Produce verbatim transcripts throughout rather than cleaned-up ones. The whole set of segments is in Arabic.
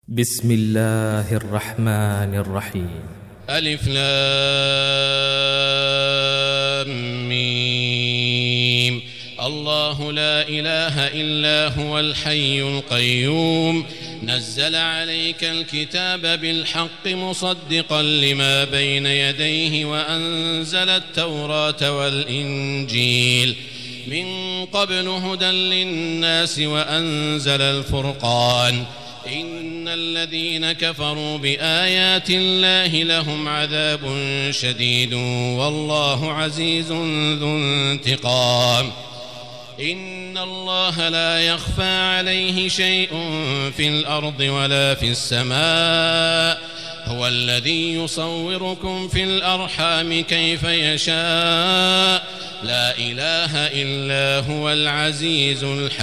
بسم الله الرحمن الرحيم. ألف لام ميم. الله لا إله إلا هو الحي القيوم نزل عليك الكتاب بالحق مصدقا لما بين يديه وأنزل التوراة والإنجيل من قبل هدى للناس وأنزل الفرقان إن الذين كفروا بآيات الله لهم عذاب شديد والله عزيز ذو انتقام. إن الله لا يخفى عليه شيء في الأرض ولا في السماء هو الذي يصوركم في الأرحام كيف يشاء لا إله إلا هو العزيز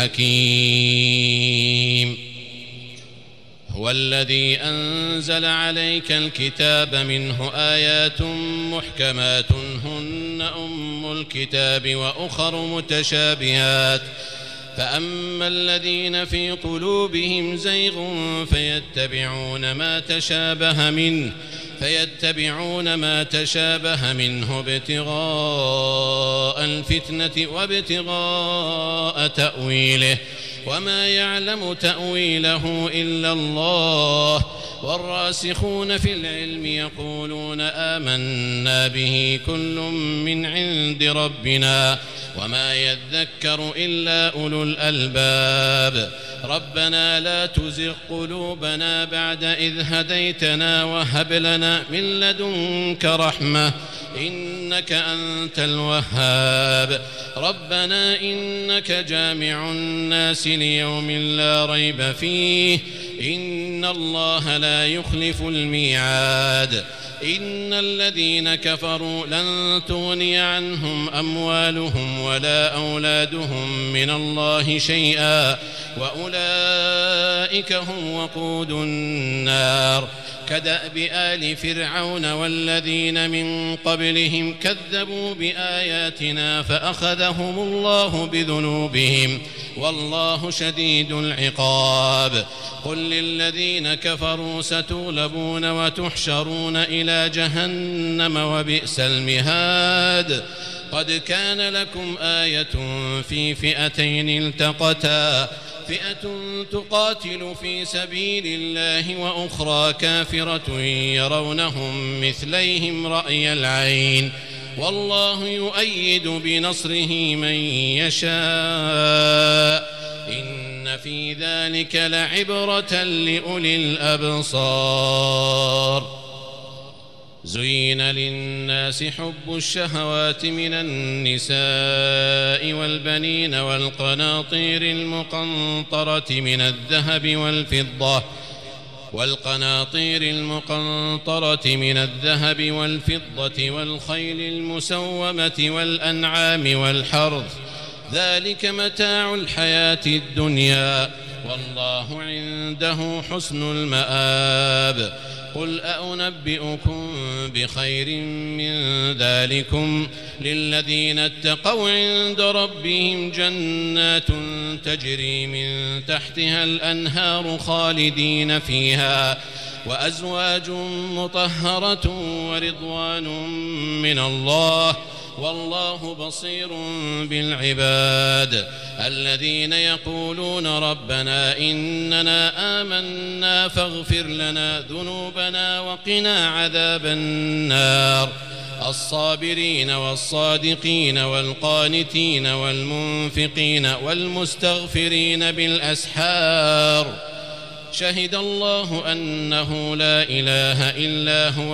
الحكيم. هو الذي أنزل عليك الكتاب منه آيات محكمات هن أم الكتاب وأخر متشابهات فأما الذين في قلوبهم زيغ فيتبعون ما تشابه منه فيتبعون ما تشابه منه ابتغاء الفتنة وابتغاء تأويله وما يعلم تأويله إلا الله والراسخون في العلم يقولون آمنا به كل من عند ربنا وما يذكر إلا أولو الألباب. ربنا لا تزغ قلوبنا بعد إذ هديتنا وهب لنا من لدنك رحمة إنك أنت الوهاب. ربنا إنك جامع الناس ليوم لا ريب فيه إن الله لا يخلف الميعاد. إن الذين كفروا لن تغني عنهم أموالهم ولا أولادهم من الله شيئا وأولئك هم وقود النار كدأب آل فرعون والذين من قبلهم كذبوا بآياتنا فأخذهم الله بذنوبهم والله شديد العقاب. قل للذين كفروا ستغلبون وتحشرون إلى جهنم وبئس المهاد. قد كان لكم آية في فئتين التقتا فئة تقاتل في سبيل الله وأخرى كافرة يرونهم مثليهم رأي العين والله يؤيد بنصره من يشاء إن في ذلك لعبرة لأولي الأبصار. زين للناس حب الشهوات من النساء والبنين والقناطير المقنطرة من الذهب والفضة والقناطير المقنطرة من الذهب والفضة والخيل المسومة والأنعام والحرث ذلك متاع الحياة الدنيا والله عنده حسن المآب. قل أأنبئكم بخير من ذلكم للذين اتقوا عند ربهم جنات تجري من تحتها الأنهار خالدين فيها وأزواج مطهرة ورضوان من الله والله بصير بالعباد. الذين يقولون ربنا إننا آمنا فاغفر لنا ذنوبنا وقنا عذاب النار. الصابرين والصادقين والقانتين والمنفقين والمستغفرين بالأسحار شهد الله أنه لا إله إلا هو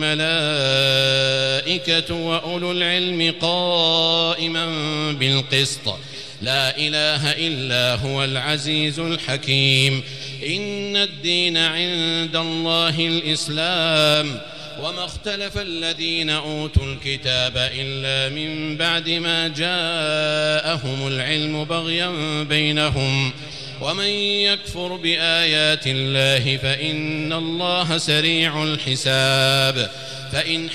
والملائكة وأولو العلم قائما بالقسط لا إله إلا هو العزيز الحكيم. إن الدين عند الله الإسلام وما اختلف الذين أوتوا الكتاب إلا من بعد ما جاءهم العلم بغيا بينهم ومن يكفر بآيات الله فإن الله سريع الحساب. فإن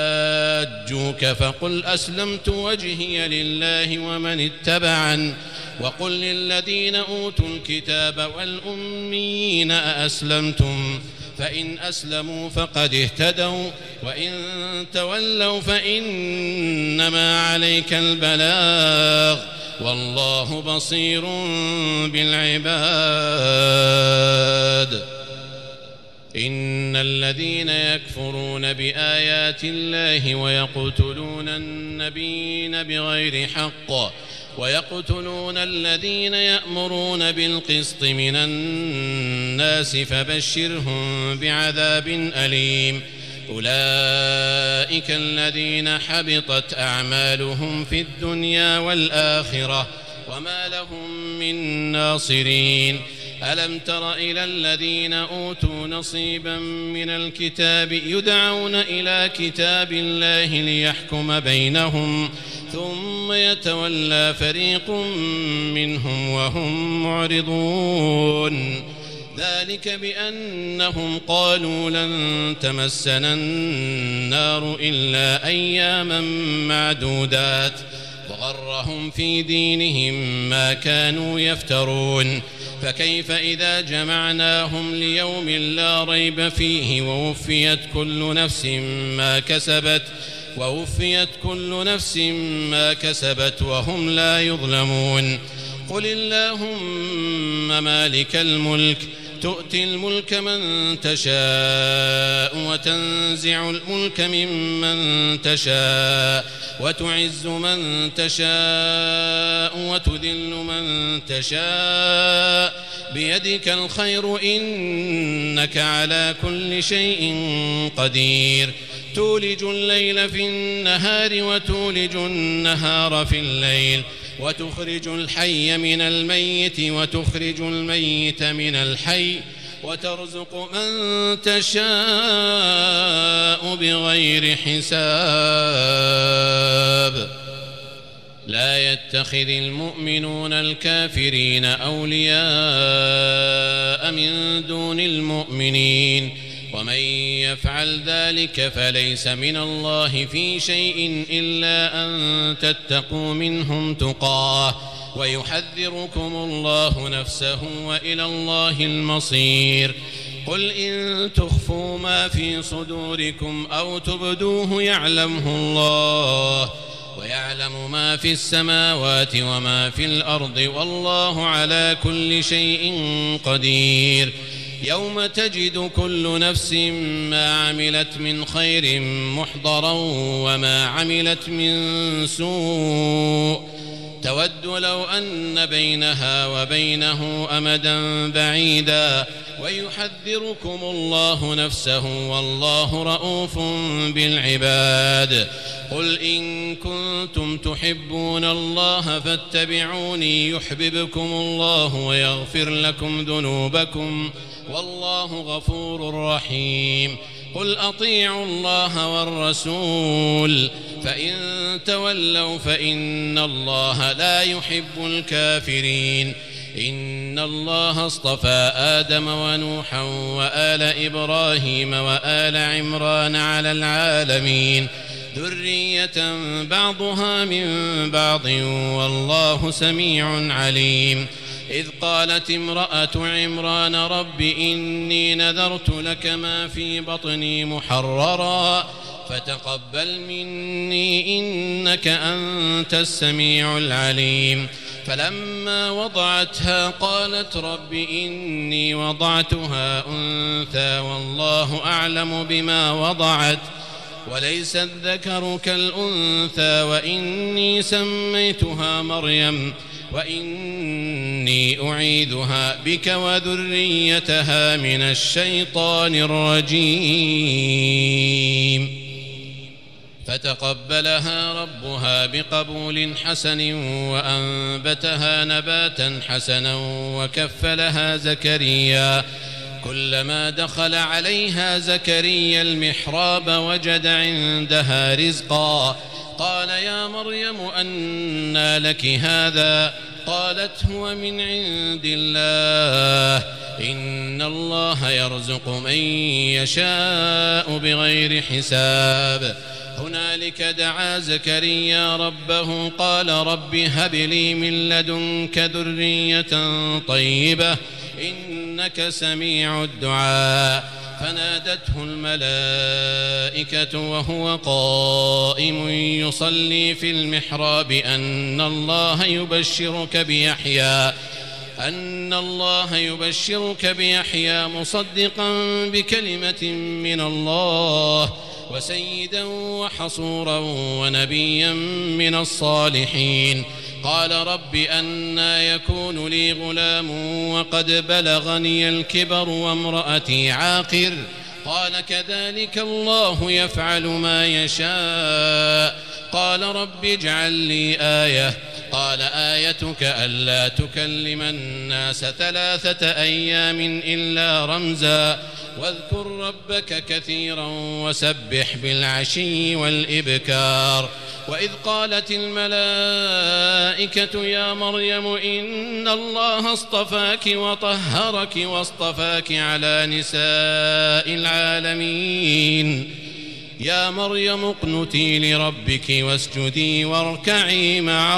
حاجوك فقل أسلمت وجهي لله ومن اتبعن وقل للذين أوتوا الكتاب والأميين أأسلمتم فإن أسلموا فقد اهتدوا وإن تولوا فإنما عليك البلاغ والله بصير بالعباد. إن الذين يكفرون بآيات الله ويقتلون النبيين بغير حق ويقتلون الذين يأمرون بالقسط من الناس فبشرهم بعذاب أليم. أولئك الذين حبطت أعمالهم في الدنيا والآخرة وما لهم من ناصرين. ألم تر إلى الذين أوتوا نصيبا من الكتاب يدعون إلى كتاب الله ليحكم بينهم ثم يتولى فريق منهم وهم معرضون. ذلك بأنهم قالوا لن تمسنا النار إلا أياما معدودات وغرهم في دينهم ما كانوا يفترون. فكيف إذا جمعناهم ليوم لا ريب فيه ووفيت كل نفس ما كسبت ووفيت كل نفس ما كسبت وهم لا يظلمون. قل اللهم مالك الملك تؤتي الملك من تشاء وتنزع الملك ممن تشاء وتعز من تشاء وتذل من تشاء بيدك الخير إنك على كل شيء قدير. تولج الليل في النهار وتولج النهار في الليل وتخرج الحي من الميت وتخرج الميت من الحي وترزق من تشاء بغير حساب. لا يتخذ المؤمنون الكافرين أولياء من دون المؤمنين ومن يفعل ذلك فليس من الله في شيء إلا أن تتقوا منهم تقاه ويحذركم الله نفسه وإلى الله المصير. قل إن تخفوا ما في صدوركم أو تبدوه يعلمه الله ويعلم ما في السماوات وما في الأرض والله على كل شيء قدير. يوم تجد كل نفس ما عملت من خير محضرا وما عملت من سوء تود لو أن بينها وبينه أمدا بعيدا ويحذركم الله نفسه والله رؤوف بالعباد. قل إن كنتم تحبون الله فاتبعوني يحببكم الله ويغفر لكم ذنوبكم والله غفور رحيم. قل أطيعوا الله والرسول فإن تولوا فإن الله لا يحب الكافرين. إن الله اصطفى آدم ونوحا وآل إبراهيم وآل عمران على العالمين ذرية بعضها من بعض والله سميع عليم. إذ قالت امرأة عمران رب إني نذرت لك ما في بطني محررا فتقبل مني إنك أنت السميع العليم. فلما وضعتها قالت رب إني وضعتها أنثى والله أعلم بما وضعت وليس الذكر كالأنثى وإني سميتها مريم وإني أعيذها بك وذريتها من الشيطان الرجيم. فتقبلها ربها بقبول حسن وأنبتها نباتا حسنا وكفلها زكريا. كلما دخل عليها زكريا المحراب وجد عندها رزقا قال يا مريم أنى لك هذا قالت هو من عند الله إن الله يرزق من يشاء بغير حساب. هنالك دعا زكريا ربه قال رب هب لي من لدنك ذرية طيبة إنك سميع الدعاء. فنادته الملائكة وهو قائم يصلي في المحراب أن الله يبشرك بيحيى أن الله يبشرك بيحيى مصدقا بكلمة من الله وسيدا وحصورا ونبيا من الصالحين. قال رب أنى يكون لي غلام وقد بلغني الكبر وامرأتي عاقر. قال كذلك الله يفعل ما يشاء. قال رب اجعل لي آية. قال آيتك ألا تكلم الناس ثلاثة أيام إلا رمزا واذكر ربك كثيرا وسبح بالعشي والإبكار. وإذ قالت الملائكة يا مريم إن الله اصطفاك وطهرك واصطفاك على نساء العالمين يا مريم اقنتي لربك واسجدي واركعي مع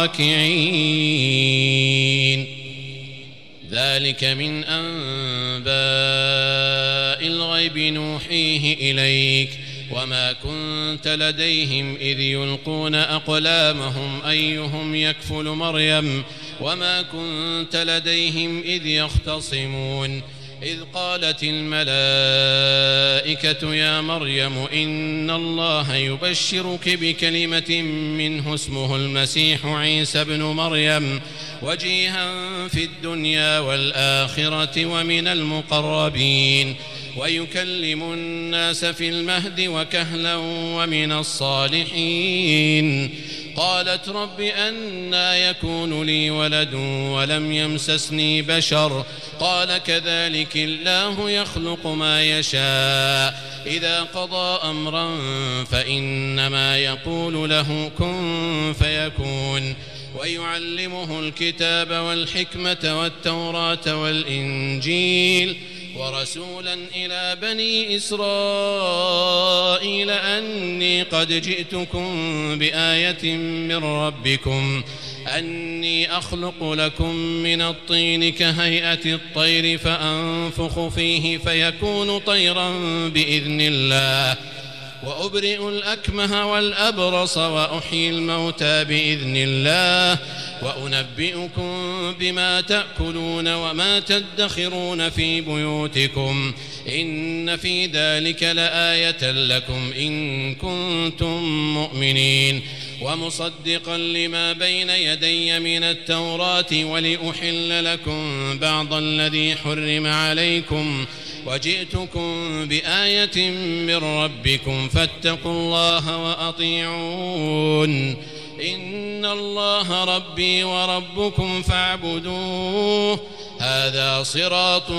الراكعين. ذلك من أنباء الغيب نوحيه إليك وما كنت لديهم إذ يلقون أقلامهم أيهم يكفل مريم وما كنت لديهم إذ يختصمون. إذ قالت الملائكة يا مريم إن الله يبشرك بكلمة منه اسمه المسيح عيسى ابن مريم وجيها في الدنيا والآخرة ومن المقربين ويكلم الناس في المهد وكهلا ومن الصالحين. قالت رب أنى يكون لي ولد ولم يمسسني بشر. قال كذلك الله يخلق ما يشاء إذا قضى أمرا فإنما يقول له كن فيكون. ويعلمه الكتاب والحكمة والتوراة والإنجيل ورسولا إلى بني إسرائيل أني قد جئتكم بآية من ربكم أني أخلق لكم من الطين كهيئة الطير فأنفخ فيه فيكون طيرا بإذن الله وأبرئ الأكمه والأبرص وأحيي الموتى بإذن الله وأنبئكم بما تأكلون وما تدخرون في بيوتكم إن في ذلك لآية لكم إن كنتم مؤمنين. ومصدقا لما بين يدي من التوراة ولأحل لكم بعض الذي حرم عليكم وجئتكم بآية من ربكم فاتقوا الله وأطيعون إن الله ربي وربكم فاعبدوه هذا صراط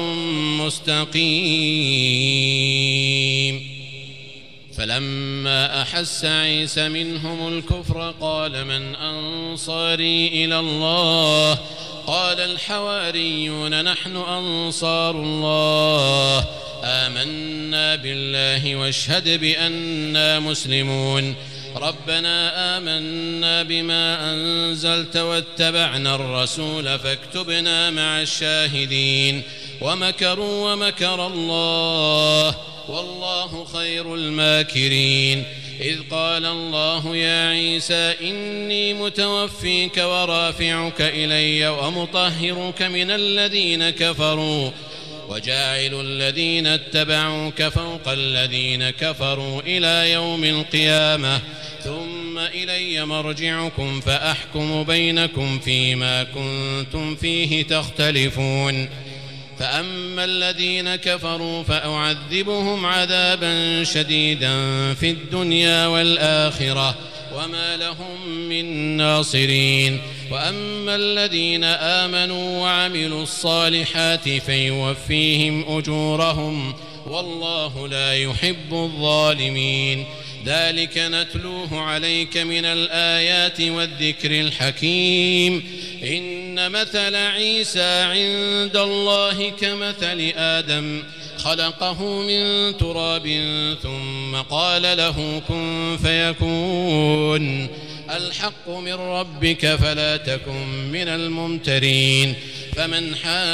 مستقيم. فلما أحس عيسى منهم الكفر قال من أنصاري إلى الله قال الحواريون نحن أنصار الله آمنا بالله واشهد بأننا مسلمون. ربنا آمنا بما أنزلت واتبعنا الرسول فاكتبنا مع الشاهدين. ومكروا ومكر الله والله خير الماكرين. إذ قال الله يا عيسى إني متوفيك ورافعك إلي ومطهرك من الذين كفروا وجاعل الذين اتبعوك فوق الذين كفروا إلى يوم القيامة ثم إلي مرجعكم فأحكم بينكم فيما كنتم فيه تختلفون. فأما الذين كفروا فأعذبهم عذابا شديدا في الدنيا والآخرة وما لهم من ناصرين. وأما الذين آمنوا وعملوا الصالحات فيوفيهم أجورهم والله لا يحب الظالمين. ذلك نتلوه عليك من الآيات والذكر الحكيم. إن مثل عيسى عند الله كمثل آدم خلقه من تراب ثم قال له كن فيكون الحق من ربك فلا تكن من الممترين فمن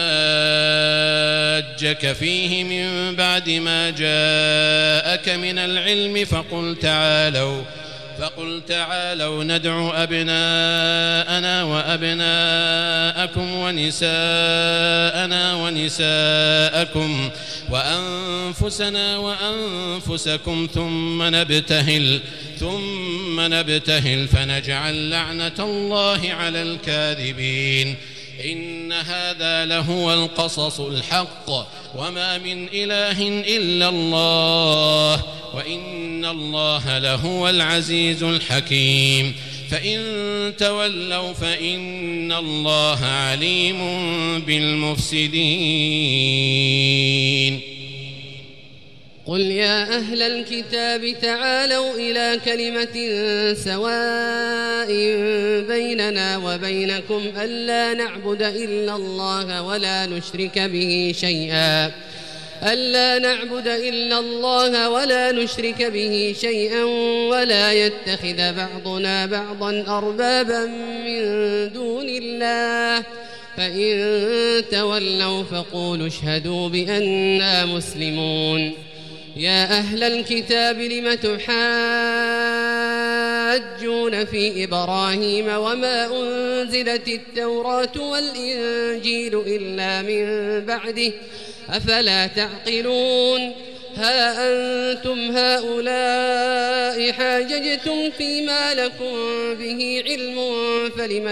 حاجك فيه من بعد ما جاءك من العلم فقل تعالوا فقل تعالوا ندع أبناءنا وأبناءكم ونساءنا ونساءكم وأنفسنا وأنفسكم ثم نبتهل ثم نبتهل فنجعل لعنة الله على الكاذبين إن هذا لهو القصص الحق وما من إله إلا الله وإن الله لهو العزيز الحكيم فإن تولوا فإن الله عليم بالمفسدين قل يا أهل الكتاب تعالوا إلى كلمة سواء بيننا وبينكم ألا نعبد إلا الله ولا نشرك به شيئا ألا نعبد إلا الله ولا نشرك به شيئا ولا يتخذ بعضنا بعضا أربابا من دون الله فإن تولوا فقولوا اشهدوا بأننا مسلمون يا أهل الكتاب لم تحاجون في إبراهيم وما أنزلت التوراة والإنجيل إلا من بعده أفلا تعقلون ها أنتم هؤلاء حاججتم فيما لكم به علم فلم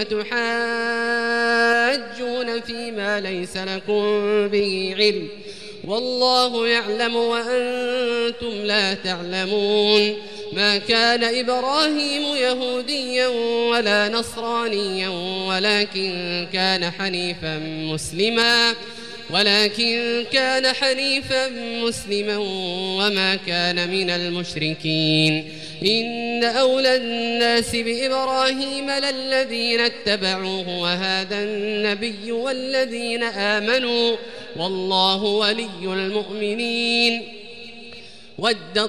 تحاجون فيما ليس لكم به علم والله يعلم وأنتم لا تعلمون ما كان إبراهيم يهوديا ولا نصرانيا ولكن كان حنيفا مسلما ولكن كان حنيفا مسلما وما كان من المشركين إن أولى الناس بإبراهيم للذين اتبعوه وهذا النبي والذين آمنوا والله ولي المؤمنين ودت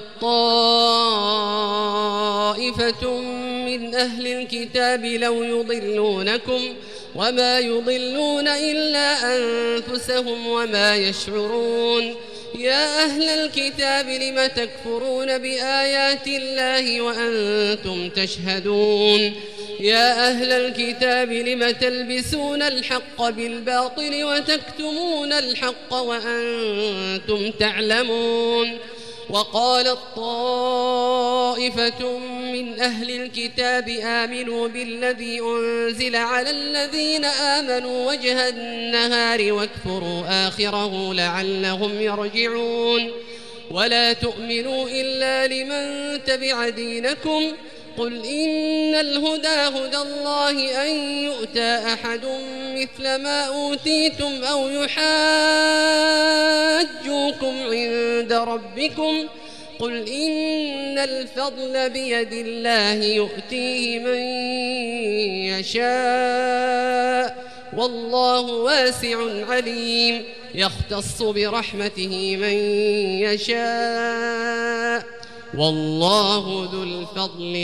طائفة من أهل الكتاب لو يضلونكم وما يضلون إلا أنفسهم وما يشعرون يا أهل الكتاب لم تكفرون بآيات الله وأنتم تشهدون يا أهل الكتاب لم تلبسون الحق بالباطل وتكتمون الحق وأنتم تعلمون وقالت طائفة من أهل الكتاب آمنوا بالذي أنزل على الذين آمنوا وجه النهار واكفروا آخره لعلهم يرجعون ولا تؤمنوا إلا لمن تبع دينكم قل إن الهدى هدى الله أن يؤتى أحد مثل ما أوتيتم أو يحاجوكم عند ربكم قل إن الفضل بيد الله يؤتيه من يشاء والله واسع عليم يختص برحمته من يشاء والله ذو الفضل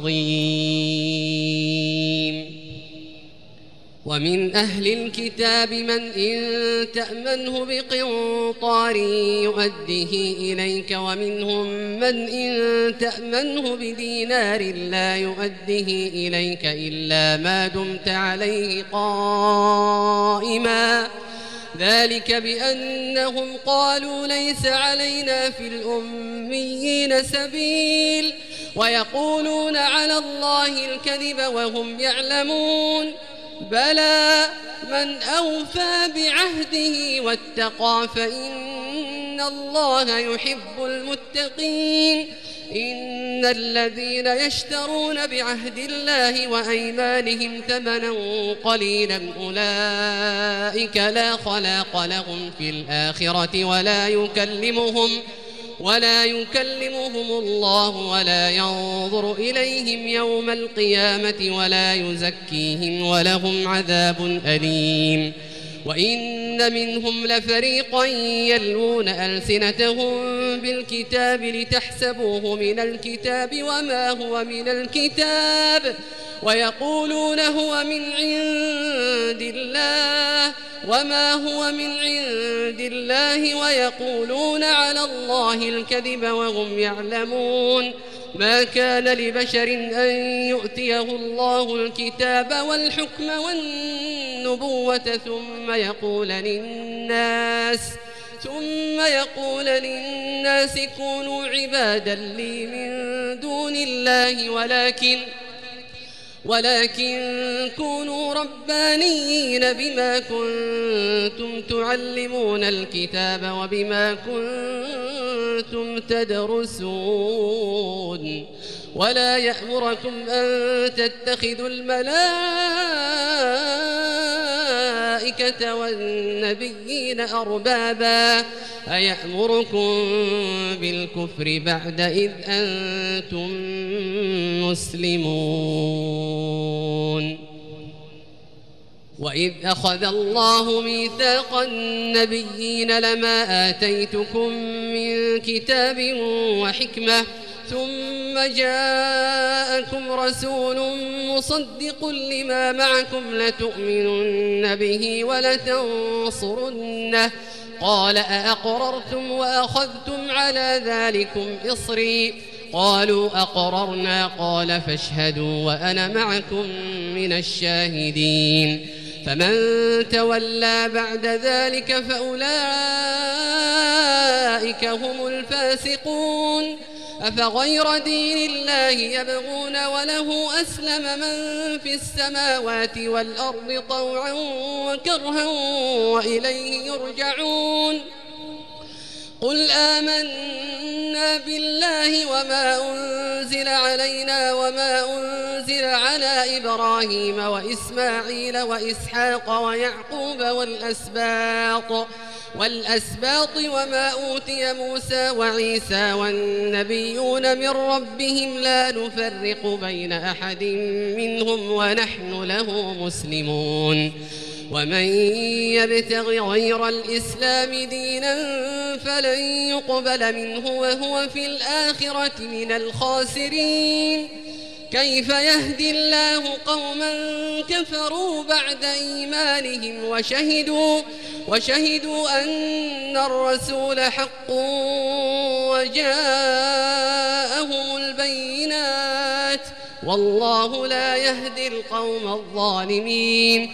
العظيم ومن أهل الكتاب من إن تأمنه بقنطار يؤديه إليك ومنهم من إن تأمنه بدينار لا يؤديه إليك إلا ما دمت عليه قائما ذلك بأنهم قالوا ليس علينا في الأميين سبيل ويقولون على الله الكذب وهم يعلمون بلى من أوفى بعهده واتقى فإن الله يحب المتقين إن الذين يشترون بعهد الله وأيمانهم ثمنا قليلا أولئك لا خلاق لهم في الآخرة ولا يكلمهم ولا يكلمهم الله ولا ينظر إليهم يوم القيامة ولا يزكيهم ولهم عذاب أليم وإن منهم لفريقا يلوون ألسنتهم بالكتاب لتحسبوه من الكتاب وما هو من الكتاب ويقولون هو من عند الله وما هو من عند الله ويقولون على الله الكذب وهم يعلمون. ما كان لبشر أن يؤتيه الله الكتاب والحكم والنبوة ثم يقول للناس ثم يقول للناس كونوا عبادا لي من دون الله ولكن ولكن كونوا ربانيين بما كنتم تعلمون الكتاب وبما كنتم تدرسون. ولا يأمركم أن تتخذوا الملائكة والنبيين أربابا أيأمركم بالكفر بعد إذ أنتم مسلمون. وإذ أخذ الله ميثاق النبيين لما آتيتكم من كتاب وحكمة ثم جاءكم رسول مصدق لما معكم لتؤمنن به ولتنصرنه قال أأقررتم وأخذتم على ذلكم إصري قالوا أقررنا قال فاشهدوا وأنا معكم من الشاهدين. فمن تولى بعد ذلك فأولئك هم الفاسقون. أفغير دين الله يبغون وله أسلم من في السماوات والأرض طوعا وكرها وإليه يرجعون. قل آمنا بالله وما أنزل علينا وما أنزل على إبراهيم وإسماعيل وإسحاق ويعقوب والأسباط والأسباط وما أوتي موسى وعيسى والنبيون من ربهم لا نفرق بين أحد منهم ونحن له مسلمون. ومن يبتغ غير الإسلام دينا فلن يقبل منه وهو في الآخرة من الخاسرين. كيف يهدي الله قوما كفروا بعد إيمانهم وشهدوا وشهدوا أن الرسول حق وجاءهم البينات والله لا يهدي القوم الظالمين.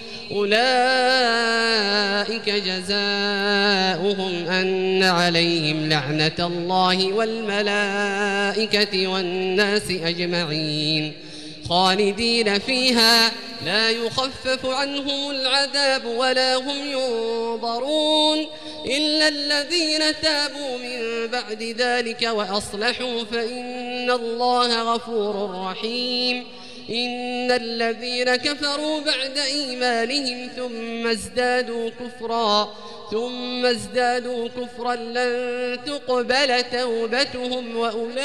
أولئك جزاؤهم أن عليهم لعنة الله والملائكة والناس أجمعين خالدين فيها لا يخفف عنهم العذاب ولا هم ينظرون إلا الذين تابوا من بعد ذلك وأصلحوا فإن الله غفور رحيم. إن الذين كفروا بعد إيمانهم ثم ازدادوا كفرا ثم ازدادوا كفرا لن تقبل توبتهم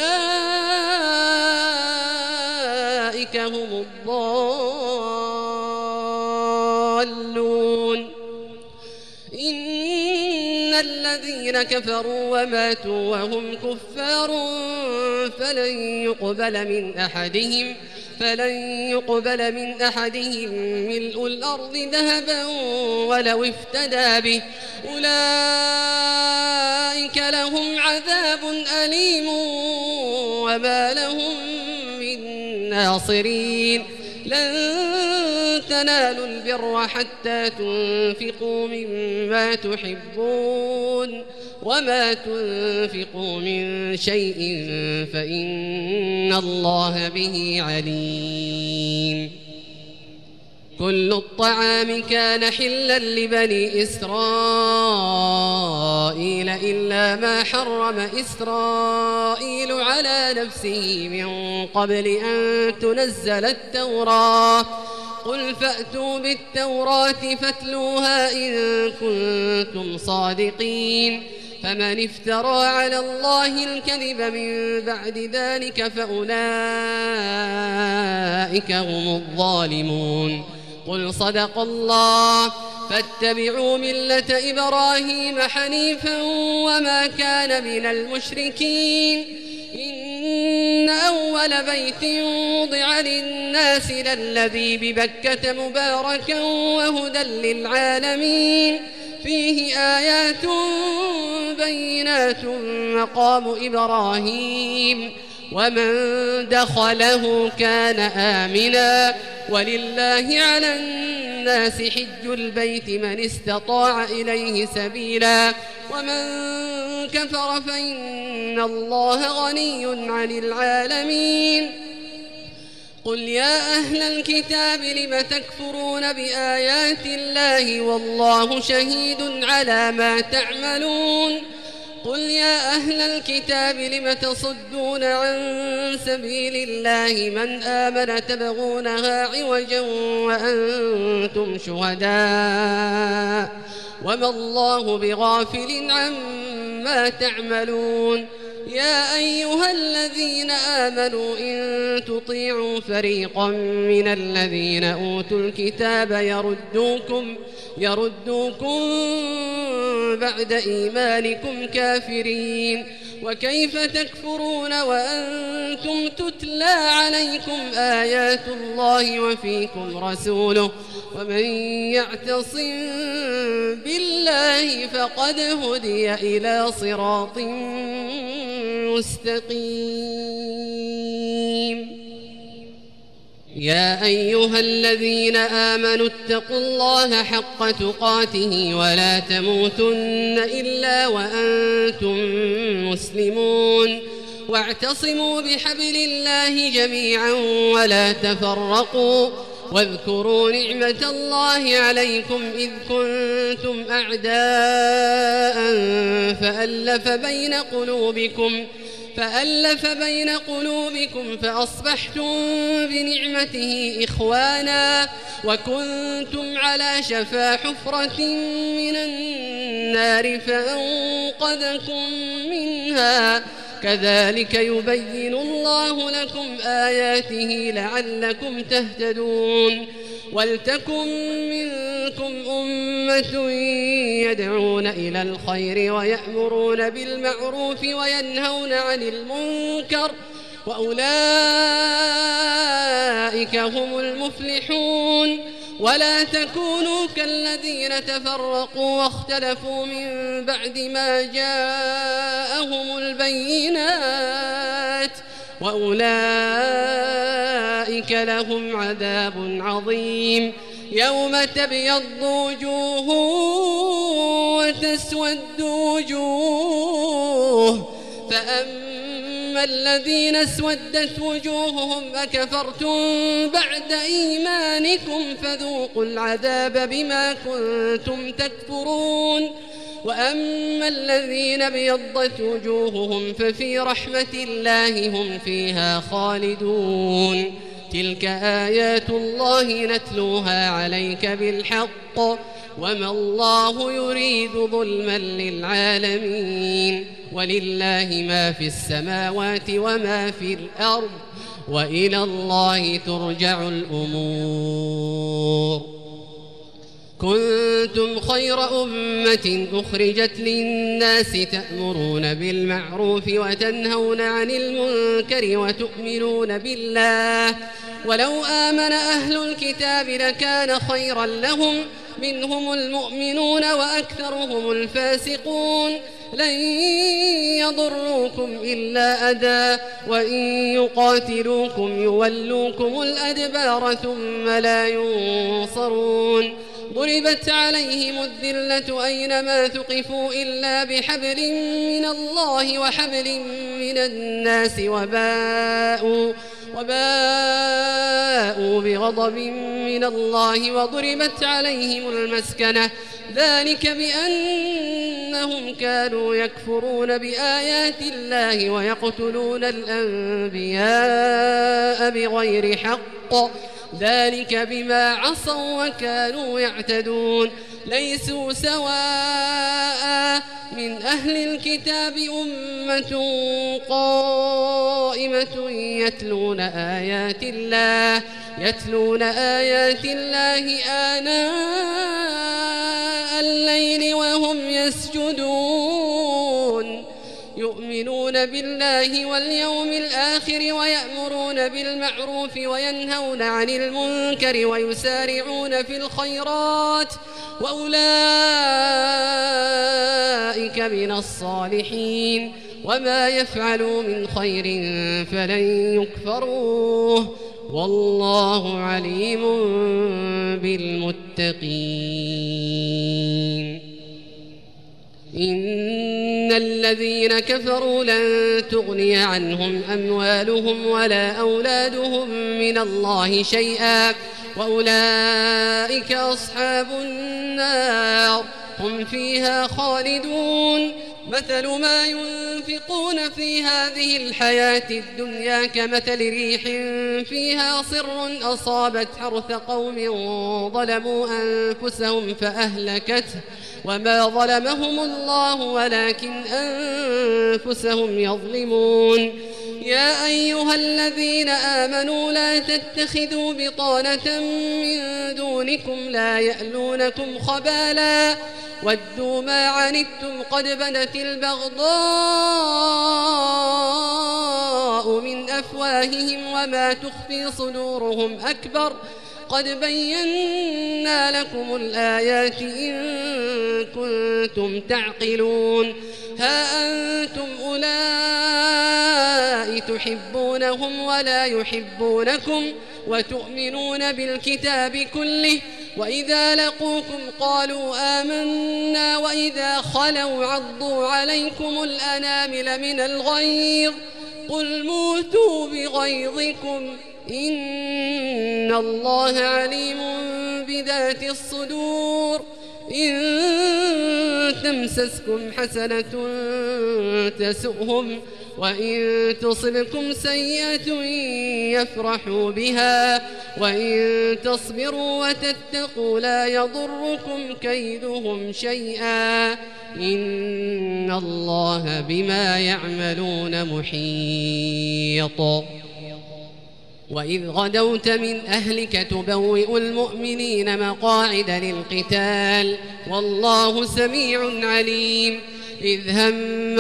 وأولئك هم الضالون. إن الذين كفروا وماتوا وهم كفار فلن يقبل من أحدهم فلن يقبل من أحدهم ملء الأرض ذهبا ولو افتدى به أولئك لهم عذاب أليم وما لهم من ناصرين. لن تنالوا البر حتى تنفقوا مما تحبون وما تنفقوا من شيء فإن الله به عليم. كل الطعام كان حلا لبني إسرائيل إلا ما حرم إسرائيل على نفسه من قبل أن تنزل التوراة. قل فأتوا بالتوراة فاتلوها إن كنتم صادقين. فمن افترى على الله الكذب من بعد ذلك فأولئك هم الظالمون. قل صدق الله فاتبعوا ملة إبراهيم حنيفا وما كان من المشركين إن أول بيت وضع للناس للذي ببكة مباركا وهدى للعالمين فيه آيات بينات مقام إبراهيم ومن دخله كان آمنا ولله على الناس حج البيت من استطاع إليه سبيلا ومن كفر فإن الله غني عن العالمين قل يا أهل الكتاب لم تكفرون بآيات الله والله شهيد على ما تعملون قل يا أهل الكتاب لم تصدون عن سبيل الله من آمن تبغونها عوجا وأنتم شهداء وما الله بغافل عما تعملون يا أيها الذين آمنوا إن تطيعوا فريقا من الذين أوتوا الكتاب يردوكم يردوكم بعد إيمانكم كافرين وكيف تكفرون وأنتم تتلى عليكم آيات الله وفيكم رسوله ومن يعتصم بالله فقد هدي إلى صراط مستقيم يا أيها الذين آمنوا اتقوا الله حق تقاته ولا تموتن إلا وأنتم مسلمون واعتصموا بحبل الله جميعا ولا تفرقوا واذكروا نعمة الله عليكم إذ كنتم أعداء فألف بين قلوبكم فألف بين قلوبكم فأصبحتم بنعمته إخوانا وكنتم على شفا حفرة من النار فأنقذكم منها كذلك يبين الله لكم آياته لعلكم تهتدون ولتكن منكم أمة يدعون إلى الخير ويأمرون بالمعروف وينهون عن المنكر وأولئك هم المفلحون ولا تكونوا كالذين تفرقوا واختلفوا من بعد ما جاءهم البينات وأولئك لهم عذاب عظيم يوم تبيض وجوه وتسود وجوه فأما الذين اسودت وجوههم أكفرتم بعد إيمانكم فذوقوا العذاب بما كنتم تكفرون وأما الذين ابيضت وجوههم ففي رحمة الله هم فيها خالدون تلك آيات الله نتلوها عليك بالحق وما الله يريد ظلما للعالمين ولله ما في السماوات وما في الأرض وإلى الله ترجع الأمور كنتم خير أمة أخرجت للناس تأمرون بالمعروف وتنهون عن المنكر وتؤمنون بالله ولو آمن أهل الكتاب لكان خيرا لهم منهم المؤمنون وأكثرهم الفاسقون لن يضروكم إلا أذى وإن يقاتلوكم يولوكم الأدبار ثم لا ينصرون ضربت عليهم الذلة أينما ثقفوا إلا بحبل من الله وحبل من الناس وباءوا وباءوا بغضب من الله وضربت عليهم المسكنة ذلك بأنهم كانوا يكفرون بآيات الله ويقتلون الأنبياء بغير حق ذلك بما عصوا وكانوا يعتدون ليسوا سواء من أهل الكتاب أمة قائمة يتلون آيات الله يتلون آيات الله آناء الليل وهم يسجدون يؤمنون بالله واليوم الآخر ويأمرون بالمعروف وينهون عن المنكر ويسارعون في الخيرات وأولئك من الصالحين وما يفعلوا من خير فلن يكفروه والله عليم بالمتقين. إن الذين كفروا لن تغني عنهم أموالهم ولا أولادهم من الله شيئا وأولئك أصحاب النار هم فيها خالدون. مثل ما ينفقون في هذه الحياة الدنيا كمثل ريح فيها صر أصابت حرث قوم ظلموا أنفسهم فأهلكته وما ظلمهم الله ولكن أنفسهم يظلمون. يا أيها الذين آمنوا لا تتخذوا بطانة من دونكم لا يألونكم خبالا ودوا ما عنتم قد بدت البغضاء من أفواههم وما تخفي صدورهم أكبر قد بينا لكم الآيات إن كنتم تعقلون. ها أنتم أولئك تحبونهم ولا يحبونكم وتؤمنون بالكتاب كله وإذا لقوكم قالوا آمنا وإذا خلوا عضوا عليكم الأنامل من الغيظ قل موتوا بغيظكم إن الله عليم بذات الصدور. إن تمسسكم حسنة تسؤهم وإن تصبكم سيئة يفرحوا بها وإن تصبروا وتتقوا لا يضركم كيدهم شيئا إن الله بما يعملون محيط. وإذ غدوت من أهلك تبوئ المؤمنين مقاعد للقتال والله سميع عليم. إذ هم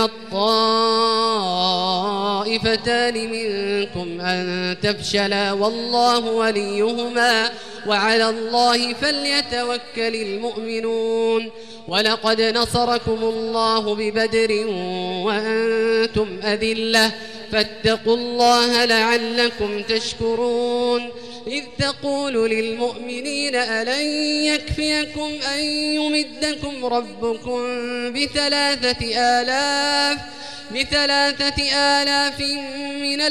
الطائفتان منكم أن تفشلا والله وليهما وعلى الله فليتوكل المؤمنون. ولقد نصركم الله ببدر وأنتم أذلة فاتقوا الله لعلكم تشكرون. إذ تقول للمؤمنين ألن يكفيكم أن يمدكم ربكم بثلاثة آلاف بثلاثة آلاف من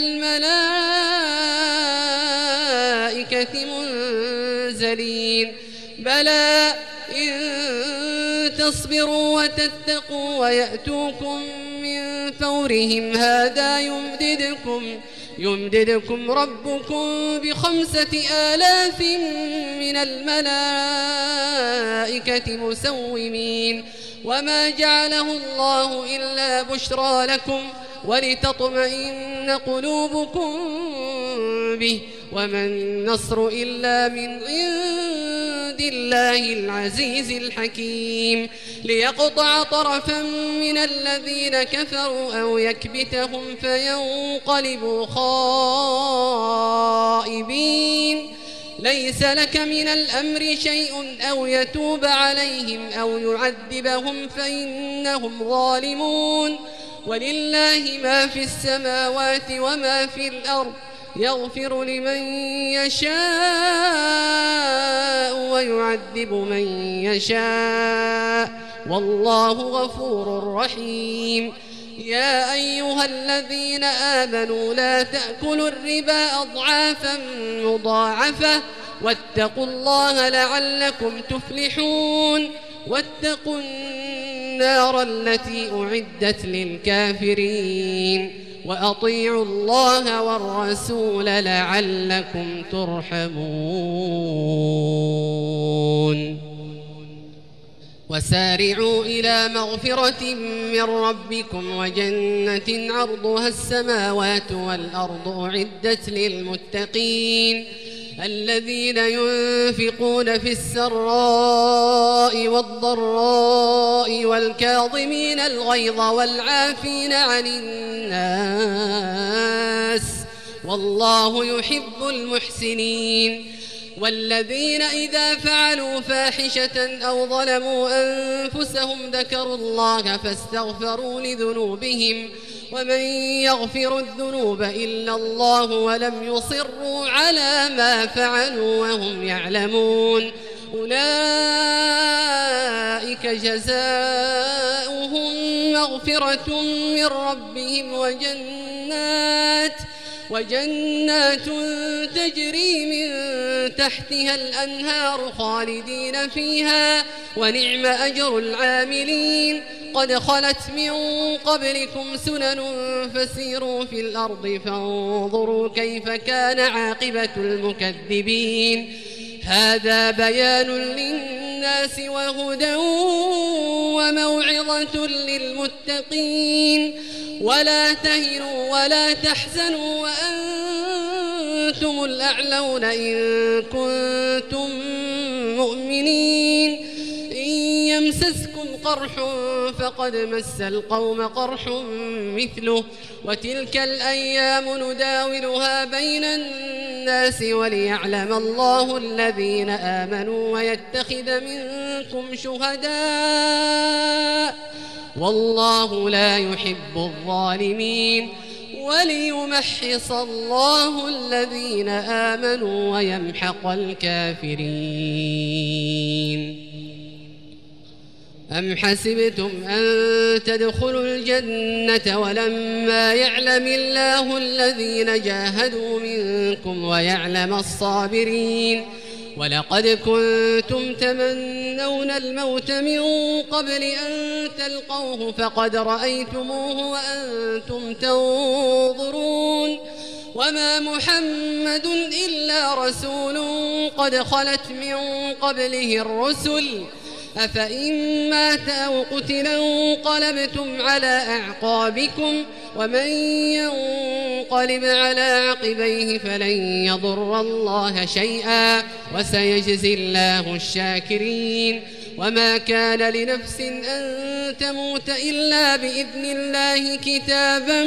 الملائكة منزلين بلى إن تصبروا وتتقوا ويأتوكم من فورهم هذا يمددكم يمددكم ربكم بخمسة آلاف من الملائكة مسومين وما جعله الله إلا بشرى لكم ولتطمئن قلوبكم به وما النصر إلا من عند الله العزيز الحكيم ليقطع طرفا من الذين كفروا أو يكبتهم فينقلبوا خائبين. ليس لك من الأمر شيء أو يتوب عليهم أو يعذبهم فإنهم ظالمون. ولله ما في السماوات وما في الأرض يغفر لمن يشاء ويعذب من يشاء والله غفور رحيم. يا أيها الذين آمنوا لا تأكلوا الربا أضعافا مضاعفة واتقوا الله لعلكم تفلحون. واتقوا النار التي أعدت للكافرين وأطيعوا الله والرسول لعلكم ترحمون. وسارعوا إلى مغفرة من ربكم وجنة عرضها السماوات والأرض أعدت للمتقين الذين ينفقون في السراء والضراء والكاظمين الغيظ والعافين عن الناس والله يحب المحسنين والذين إذا فعلوا فاحشة أو ظلموا أنفسهم ذكروا الله فاستغفروا لذنوبهم ومن يغفر الذنوب إلا الله ولم يصروا على ما فعلوا وهم يعلمون أولئك جزاؤهم مغفرة من ربهم وجنات وجنات تجري من تحتها الأنهار خالدين فيها ونعم أجر العاملين قد خلت من قبلكم سنن فسيروا في الأرض فانظروا كيف كان عاقبة المكذبين هذا بيان للناس وهدى وموعظة للمتقين ولا تهنوا ولا تحزنوا وأنتم الأعلون إن كنتم مؤمنين إن يمسسكم قرح فقد مس القوم قرح مثله وتلك الأيام نداولها بين الناس وليعلم الله الذين آمنوا ويتخذ منكم شهداء والله لا يحب الظالمين وليمحص الله الذين آمنوا ويمحق الكافرين أم حسبتم أن تدخلوا الجنة ولما يعلم الله الذين جاهدوا منكم ويعلم الصابرين ولقد كنتم تمنون الموت من قبل أن تلقوه فقد رأيتموه وأنتم تنظرون وما محمد إلا رسول قد خلت من قبله الرسل أفإن مات أو قتل انقلبتم على أعقابكم ومن ينقلب على عقبيه فلن يضر الله شيئا وسيجزي الله الشاكرين وما كان لنفس أن تموت إلا بإذن الله كتابا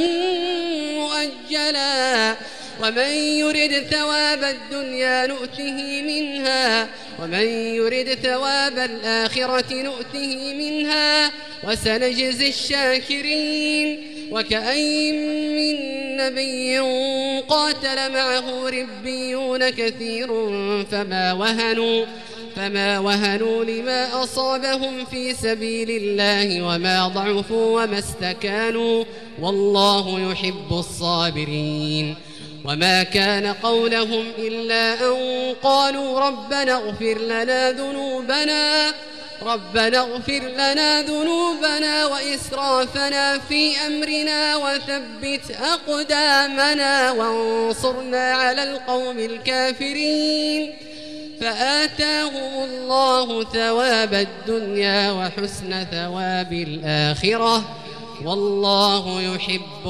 مؤجلا ومن يرد ثواب الدنيا نؤته منها ومن يرد ثواب الآخرة نؤته منها وسنجزي الشاكرين وكأين من نبي قاتل معه ربيون كثير فما وهنوا فما وهنوا لما أصابهم في سبيل الله وما ضعفوا وما استكانوا والله يحب الصابرين وما كان قولهم إلا أن قالوا ربنا اغفر لنا ذنوبنا ربنا اغفر لنا ذنوبنا وإسرافنا في أمرنا وثبت أقدامنا وانصرنا على القوم الكافرين فآتاهم الله ثواب الدنيا وحسن ثواب الآخرة والله يحب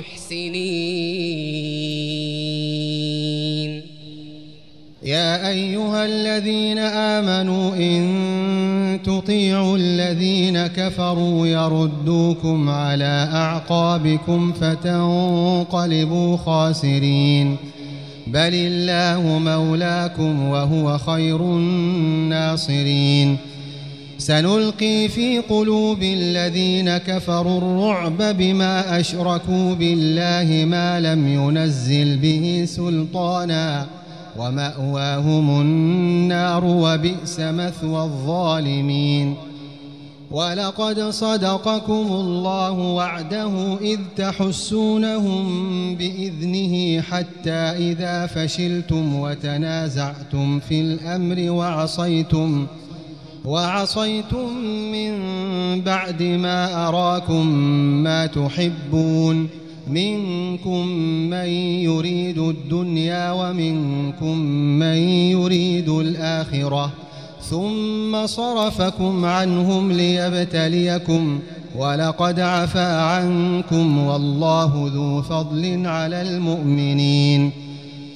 المحسنين يا أيها الذين آمنوا إن تطيعوا الذين كفروا يردوكم على أعقابكم فتنقلبوا خاسرين بل الله مولاكم وهو خير الناصرين سنلقي في قلوب الذين كفروا الرعب بما أشركوا بالله ما لم ينزل به سلطانا ومأواهم النار وبئس مثوى الظالمين ولقد صدقكم الله وعده إذ تحسونهم بإذنه حتى إذا فشلتم وتنازعتم في الأمر وعصيتم وعصيتم من بعد ما أراكم ما تحبون منكم من يريد الدنيا ومنكم من يريد الآخرة ثم صرفكم عنهم ليبتليكم ولقد عفا عنكم والله ذو فضل على المؤمنين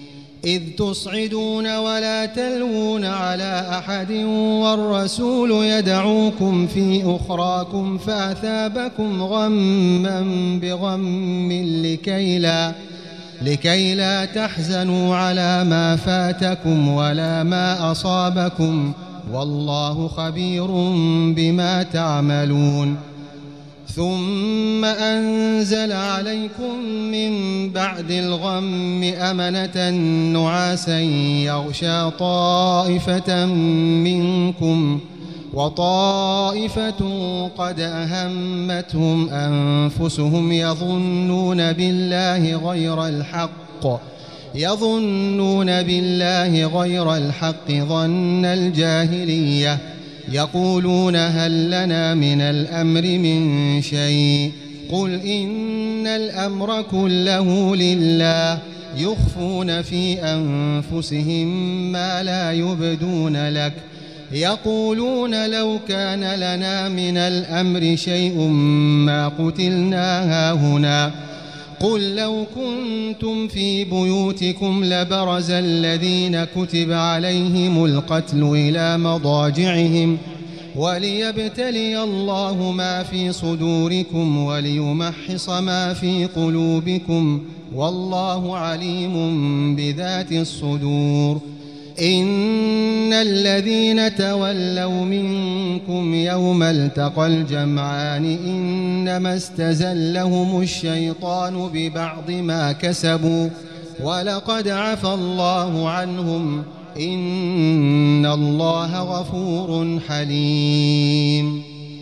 إذ تصعدون ولا تلوون على أحد والرسول يدعوكم في أخراكم فأثابكم غما بغم لكي لا, لكي لا تحزنوا على ما فاتكم ولا ما أصابكم والله خبير بما تعملون. ثم أنزل عليكم من بعد الغم أمنة نعاسا يغشى طائفة منكم وطائفة قد أهمتهم أنفسهم يظنون بالله غير الحق يظنون بالله غير الحق ظن الجاهلية يقولون هل لنا من الأمر من شيء قل إن الأمر كله لله يخفون في أنفسهم ما لا يبدون لك يقولون لو كان لنا من الأمر شيء ما قتلنا هاهنا قل لو كنتم في بيوتكم لبرز الذين كتب عليهم القتل إلى مضاجعهم وليبتلي الله ما في صدوركم وليمحص ما في قلوبكم والله عليم بذات الصدور. إن الذين تولوا منكم يوم التقى الجمعان إنما استزلهم الشيطان ببعض ما كسبوا ولقد عفى الله عنهم إن الله غفور حليم.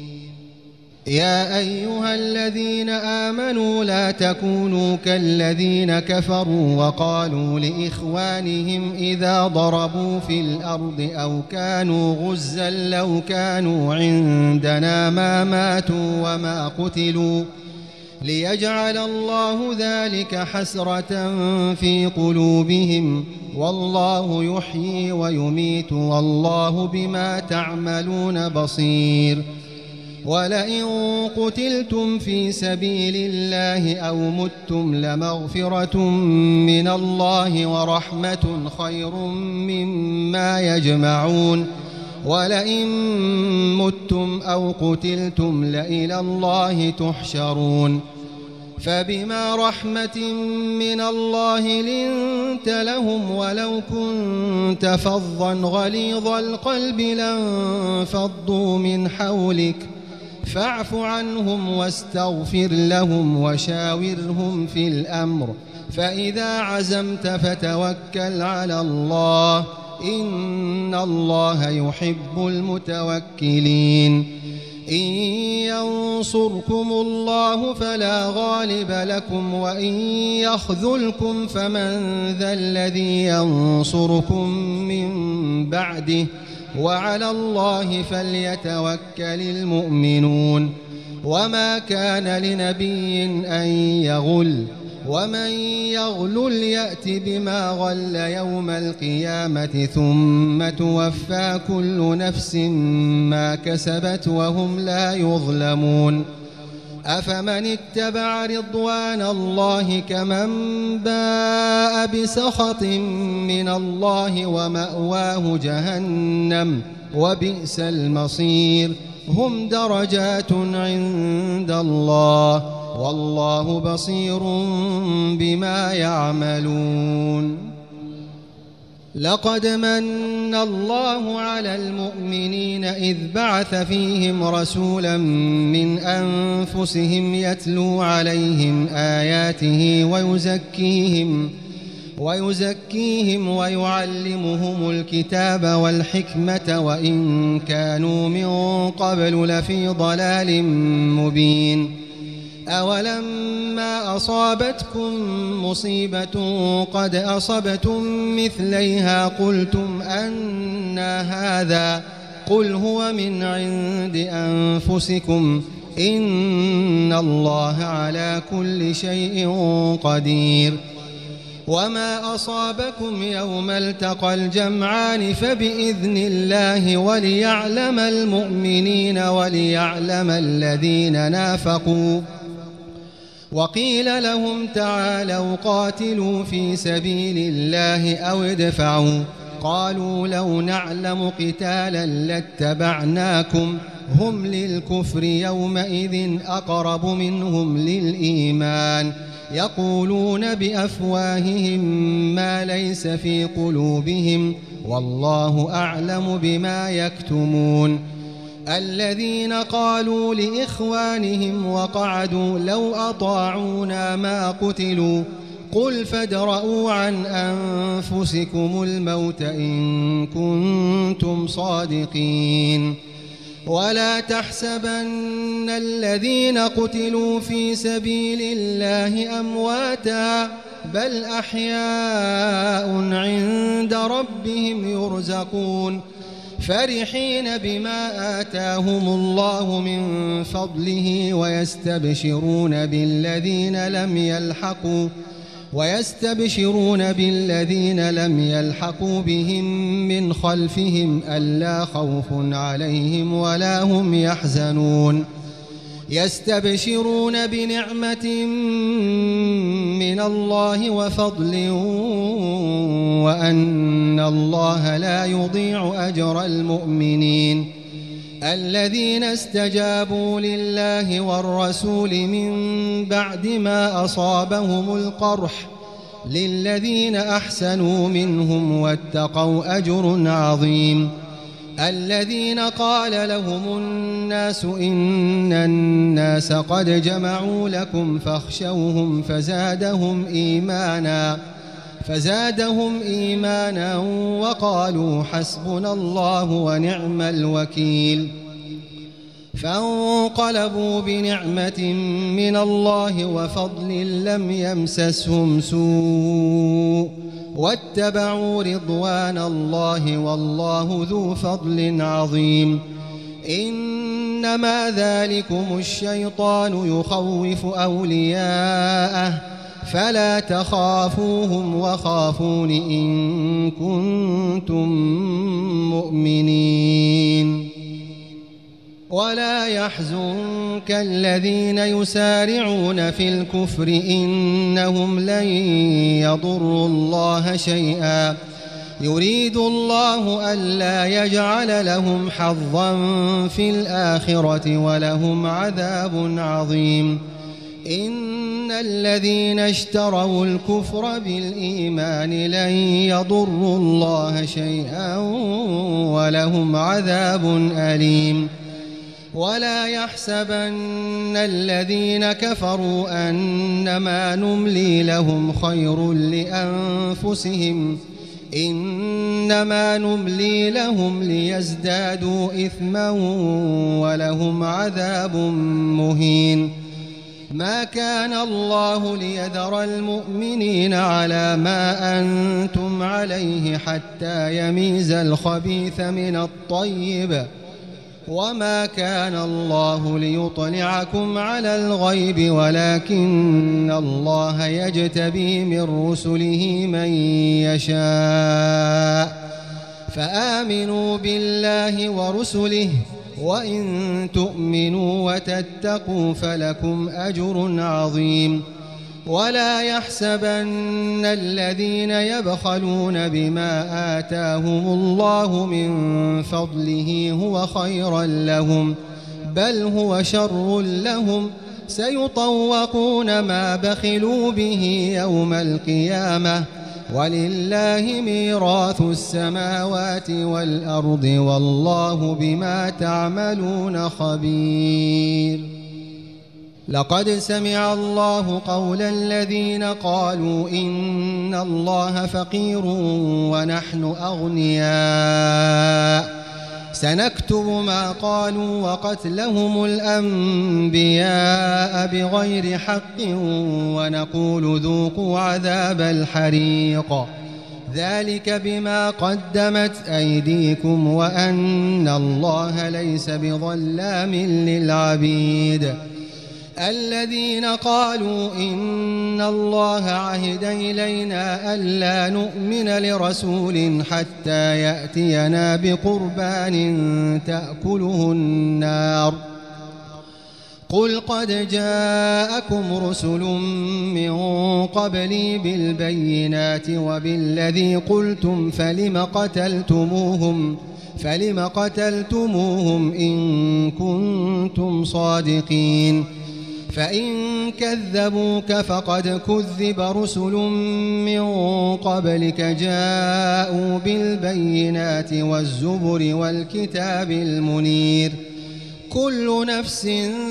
يا أيها الذين آمنوا لا تكونوا كالذين كفروا وقالوا لإخوانهم إذا ضربوا في الأرض أو كانوا غزا لو كانوا عندنا ما ماتوا وما قتلوا ليجعل الله ذلك حسرة في قلوبهم والله يحيي ويميت والله بما تعملون بصير. ولئن قتلتم في سبيل الله أو متم لمغفرة من الله ورحمة خير مما يجمعون. ولئن متم أو قتلتم لإلى الله تحشرون. فبما رحمة من الله لنت لهم ولو كنت فظا غليظ القلب لانفضوا من حولك فاعف عنهم واستغفر لهم وشاورهم في الأمر فإذا عزمت فتوكل على الله إن الله يحب المتوكلين. إن ينصركم الله فلا غالب لكم وإن يخذلكم فمن ذا الذي ينصركم من بعده وعلى الله فليتوكل المؤمنون. وما كان لنبي أن يغل ومن يغلل يأت بما غل يوم القيامة ثم توفى كل نفس ما كسبت وهم لا يظلمون. أفمن اتبع رضوان الله كمن باء بسخط من الله ومأواه جهنم وبئس المصير. هم درجات عند الله والله بصير بما يعملون. لقد من الله على المؤمنين إذ بعث فيهم رسولا من أنفسهم يتلو عليهم آياته ويزكيهم ويزكيهم ويعلمهم الكتاب والحكمة وإن كانوا من قبل لفي ضلال مبين. أولما أصابتكم مصيبة قد أصبتم مثليها قلتم أنى هذا قل هو من عند أنفسكم إن الله على كل شيء قدير. وما أصابكم يوم التقى الجمعان فبإذن الله وليعلم المؤمنين وليعلم الذين نافقوا وقيل لهم تعالوا قاتلوا في سبيل الله أو ادفعوا قالوا لو نعلم قتالا لاتبعناكم هم للكفر يومئذ أقرب منهم للإيمان يقولون بأفواههم ما ليس في قلوبهم والله أعلم بما يكتمون الذين قالوا لإخوانهم وقعدوا لو أطاعونا ما قتلوا قل فادرءوا عن أنفسكم الموت إن كنتم صادقين ولا تحسبن الذين قتلوا في سبيل الله أمواتا بل أحياء عند ربهم يرزقون فرحين بما آتاهم الله من فضله ويستبشرون بالذين لم يلحقوا ويستبشرون بالذين لم يلحقوا بهم من خلفهم ألا خوف عليهم ولا هم يحزنون يستبشرون بنعمة من الله وفضل وأن الله لا يضيع أجر المؤمنين الذين استجابوا لله والرسول من بعد ما أصابهم القرح للذين أحسنوا منهم واتقوا أجر عظيم الذين قال لهم الناس إن الناس قد جمعوا لكم فاخشوهم فزادهم إيمانا فزادهم إيمانا وقالوا حسبنا الله ونعم الوكيل فانقلبوا بنعمة من الله وفضل لم يمسسهم سوء واتبعوا رضوان الله والله ذو فضل عظيم إنما ذلكم الشيطان يخوف أولياءه فلا تخافوهم وخافون إن كنتم مؤمنين ولا يحزنك الذين يسارعون في الكفر إنهم لن يضروا الله شيئا يريد الله ألا يجعل لهم حظا في الآخرة ولهم عذاب عظيم إن الذين اشتروا الكفر بالإيمان لن يضروا الله شيئا ولهم عذاب أليم ولا يحسبن الذين كفروا أنما نملي لهم خير لأنفسهم إنما نملي لهم ليزدادوا إثما ولهم عذاب مهين ما كان الله ليذر المؤمنين على ما أنتم عليه حتى يميز الخبيث من الطيب وما كان الله ليطلعكم على الغيب ولكن الله يجتبي من رسله من يشاء فآمنوا بالله ورسله وإن تؤمنوا وتتقوا فلكم أجر عظيم ولا يحسبن الذين يبخلون بما آتاهم الله من فضله هو خيرا لهم بل هو شر لهم سيطوقون ما بخلوا به يوم القيامة ولله ميراث السماوات والأرض والله بما تعملون خبير لقد سمع الله قول الذين قالوا إن الله فقير ونحن أغنياء سنكتب ما قالوا وقتلهم الأنبياء بغير حق ونقول ذوقوا عذاب الحريق ذلك بما قدمت أيديكم وأن الله ليس بظلام للعبيد الذين قالوا إن الله عهد إلينا ألا نؤمن لرسول حتى يأتينا بقربان تأكله النار قل قد جاءكم رسل من قبلي بالبينات وبالذي قلتم فلم قتلتموهم فلم قتلتموهم إن كنتم صادقين فإن كذبوك فقد كذب رسل من قبلك جاءوا بالبينات والزبر والكتاب المنير كل نفس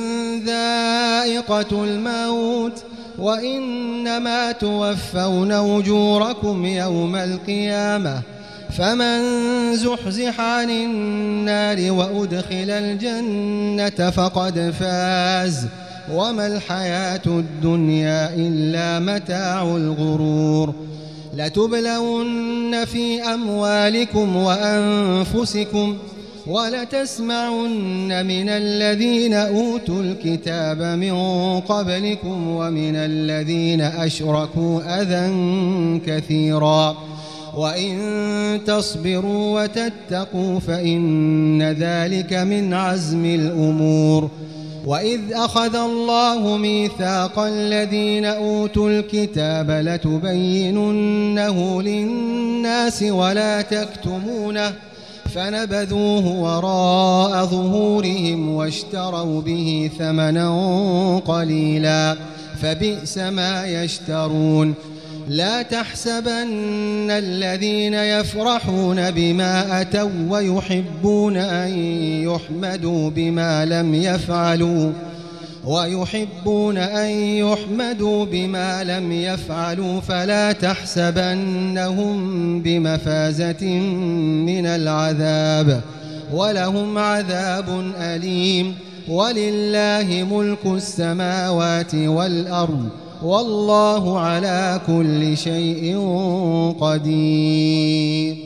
ذائقة الموت وإنما توفون أجوركم يوم القيامة فمن زحزح عن النار وأدخل الجنة فقد فاز وما الحياة الدنيا إلا متاع الغرور لتبلون في أموالكم وأنفسكم ولتسمعن من الذين أوتوا الكتاب من قبلكم ومن الذين أشركوا أذى كثيرا وإن تصبروا وتتقوا فإن ذلك من عزم الأمور وإذ أخذ الله ميثاق الذين أوتوا الكتاب لتبيننه للناس ولا تكتمونه فنبذوه وراء ظهورهم واشتروا به ثمنا قليلا فبئس ما يشترون لا تحسبن الذين يفرحون بما أتوا ويحبون أن يحمدوا بما لم يفعلوا ويحبون أن يحمدوا بما لم يفعلوا فلا تحسبنهم بمفازة من العذاب ولهم عذاب أليم ولله ملك السماوات والأرض والله على كل شيء قدير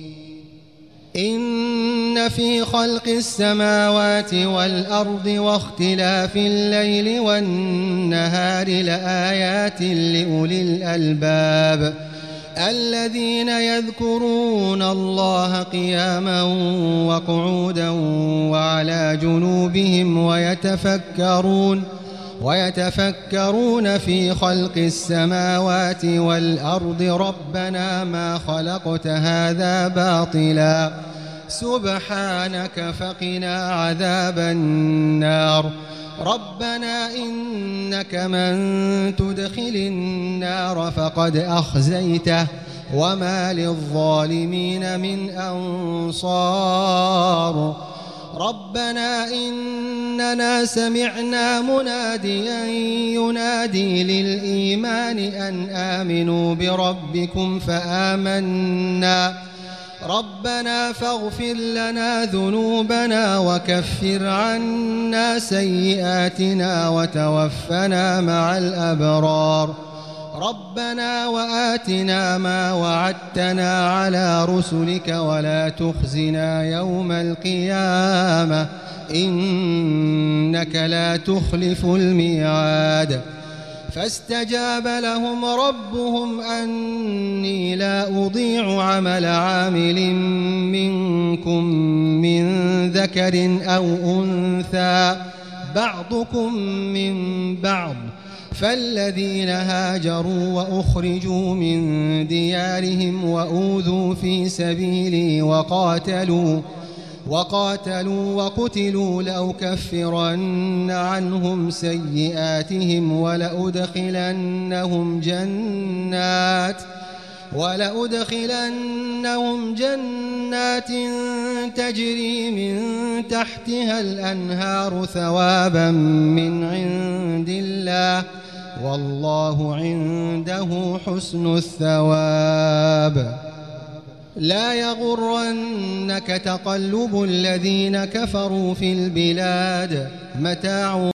إن في خلق السماوات والأرض واختلاف الليل والنهار لآيات لأولي الألباب الذين يذكرون الله قياما وقعودا وعلى جنوبهم ويتفكرون ويتفكرون في خلق السماوات والأرض ربنا ما خلقت هذا باطلا سبحانك فقنا عذاب النار ربنا إنك من تدخل النار فقد أخزيته وما للظالمين من أنصار ربنا إننا سمعنا مناديا ينادي للإيمان أن آمنوا بربكم فآمنا ربنا فاغفر لنا ذنوبنا وكفر عنا سيئاتنا وتوفنا مع الأبرار ربنا وآتنا ما وعدتنا على رسلك ولا تخزنا يوم القيامة إنك لا تخلف الميعاد فاستجاب لهم ربهم أني لا أضيع عمل عامل منكم من ذكر أو أنثى بعضكم من بعض فالذين هاجروا وأخرجوا من ديارهم وأوذوا في سبيلي وقاتلوا وقاتلوا وقتلوا لأكفرن عنهم سيئاتهم ولأدخلنهم جنات ولأدخلنهم جنات تجري من تحتها الأنهار ثوابا من عند الله والله عنده حسن الثواب لا يغرنك تقلب الذين كفروا في البلاد متاع